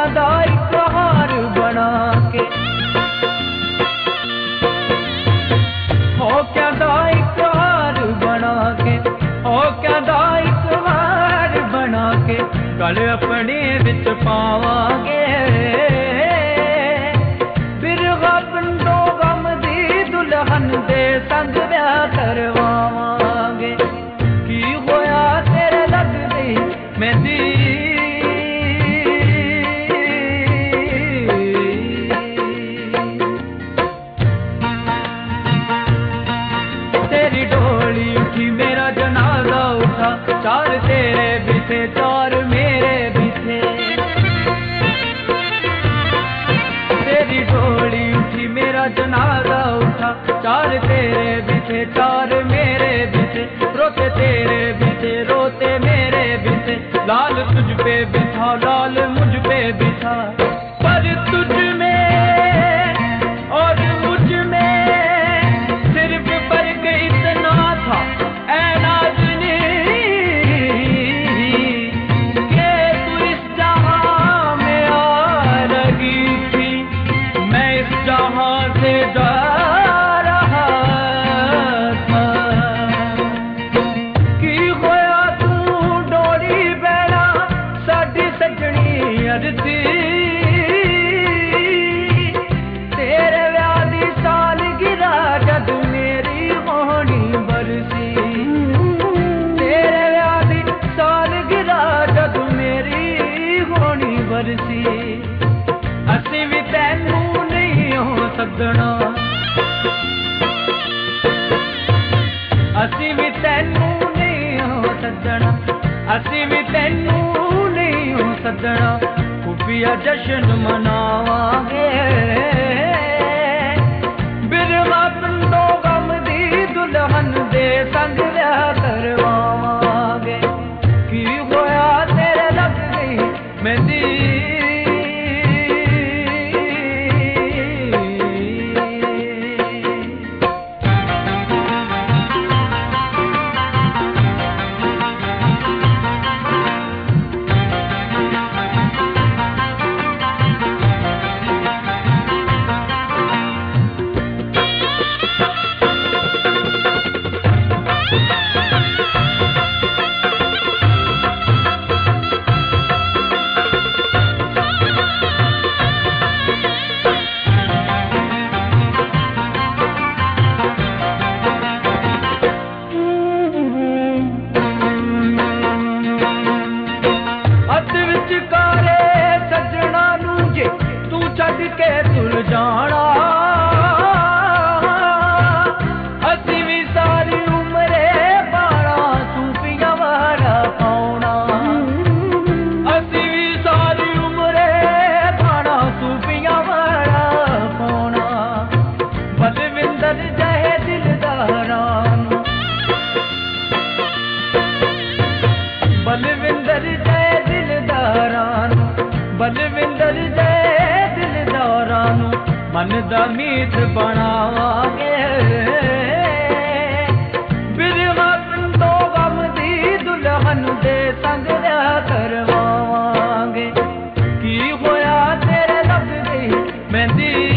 दा एक हार बना के, हो क्या दा एक हार बना के, हो क्या दा एक हार बना के, गल अपने विच पावांगे। बिरहा पिंडो गम दी दुल्हन दे संग ब्याह करवावांगे। की होया तेरे लगदी मेहंदी, तेरी डोली उठी मेरा जनाजा उठा, चार तेरे बिथे चार मेरे बिथे। तेरी डोली उठी मेरा जनाजा उठा, चार तेरे बिथे चार मेरे बिथे। रोते तेरे बिथे रोते मेरे बिथे, लाल तुझ पे बिठा लाल मुझ पे बिठा। पर तुझ में और मुझ में सिर्फ फर्क इतना था ऐ नाज़नी, के तू इस जहां में आ रही थी, मैं इस जहां से जा रहा था। की होया तू डोली बैला साडी सजनी अरती, तेरे व्याह दी सालगिरह जद मेरी होनी बरसी, तेरे व्याह दी सालगिरह जद मेरी होनी बरसी। असीं भी तैनू नहीं हो सदना, असीं भी तैनू नहीं हो सदना, असीं भी तैनू नहीं हो सदना। खुफिया जश्न मनावांगे, बिरहा पिंडो गम दी दुल्हन दे संग ब्याह करवावांगे। की होया तेरे लगदी मेहंदी, के तुल जाना। असी भी सारी उम्रे बाड़ा सूफिया वाला पाउना, असी भी सारी उम्रे बाड़ा सूफिया वाला पाउना। बलविंदर जहे दिलदारां, बलविंदर जय दिलदारां, बलविंदर जय मन दा मीत बनावांगे। बिरहा पिंडो गम दी दुल्हन दे संग ब्याह करवावांगे। की होया तेरे लगदी मेहंदी,